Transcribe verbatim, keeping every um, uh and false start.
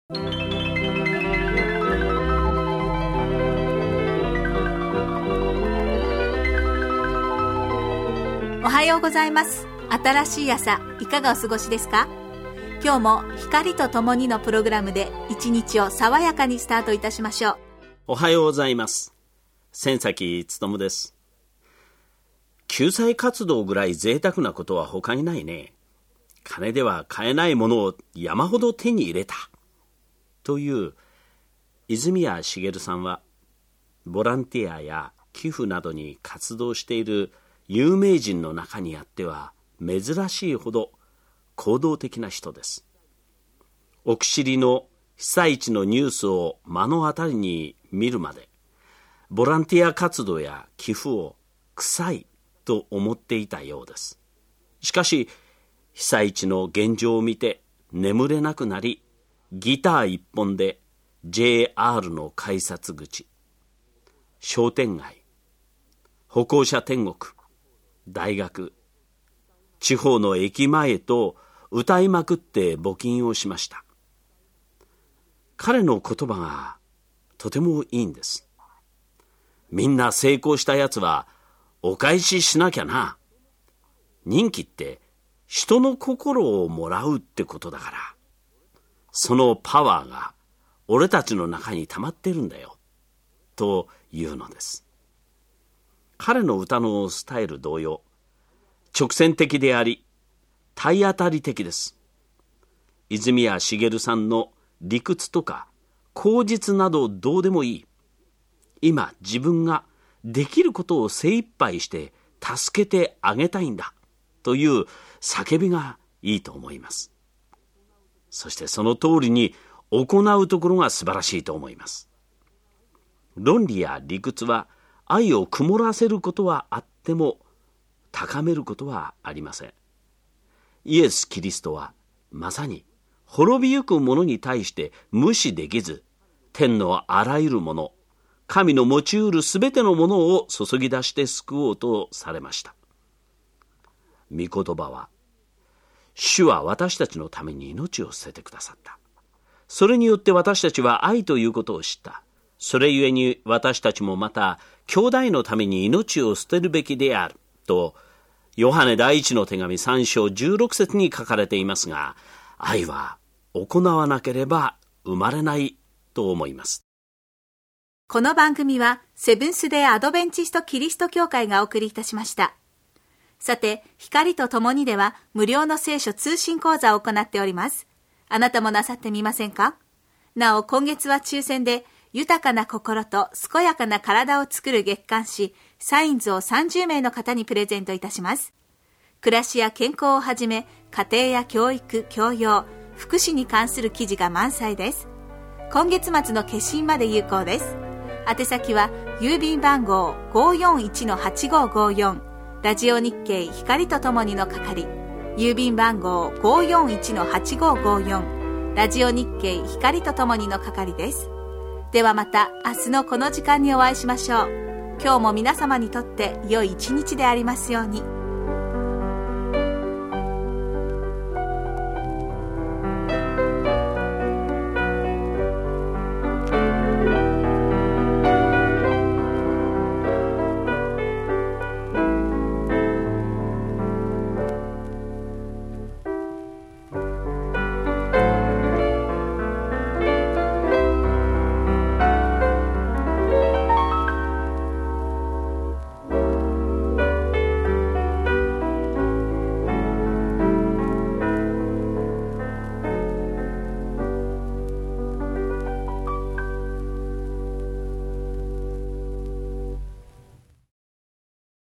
おはようございます。新しい朝、いかがお過ごしですか？今日も光とともにのプログラムで一日を爽やかにスタートいたしましょう。 おはようございます。千崎勉です。救済活動ぐらい贅沢なことは他にないね。金では買えないものを山ほど手に入れたという泉谷しげるさんは、ボランティアや寄付などに活動している有名人の中にあっては珍しいほど行動的な人です。奥尻の被災地のニュースを目の当たりに見るまで、ボランティア活動や寄付を臭いと思っていたようです。しかし被災地の現状を見て眠れなくなり、ギター一本で ジェイアール の改札口、商店街、歩行者天国、大学、地方の駅前と歌いまくって募金をしました。彼の言葉がとてもいいんです。みんな成功したやつはお返ししなきゃな。人気って人の心をもらうってことだから、そのパワーが俺たちの中に溜まってるんだよというのです。彼の歌のスタイル同様、直線的であり体当たり的です。泉谷しげるさんの理屈とか口実などどうでもいい。今自分ができることを精一杯して助けてあげたいんだという叫びがいいと思います。そしてその通りに行うところが素晴らしいと思います。論理や理屈は愛を曇らせることはあっても高めることはありません。イエス・キリストはまさに滅びゆく者に対して無視できず、天のあらゆるもの、神の持ち得るすべてのものを注ぎ出して救おうとされました。御言葉は、主は私たちのために命を捨ててくださった。それによって私たちは愛ということを知った。それゆえに私たちもまた兄弟のために命を捨てるべきであると、ヨハネ第一の手紙さん章じゅうろく節に書かれていますが、愛は行わなければ生まれないと思います。 この番組はセブンスデーアドベンチストキリスト教会がお送りいたしました。さて、光とともにでは無料の聖書通信講座を行っております。あなたもなさってみませんか？なお、今月は抽選で豊かな心と健やかな体を作る月刊誌サインズをさんじゅう名の方にプレゼントいたします。暮らしや健康をはじめ、家庭や教育、教養、福祉に関する記事が満載です。今月末の消印まで有効です。宛先は郵便番号 ごーよんいちのはちごーごーよん、ラジオ日経光とともにの係、郵便番号 ごーよんいちのはちごーごーよん、ラジオ日経光とともにの係です。ではまた明日のこの時間にお会いしましょう。今日も皆様にとって良い一日でありますように。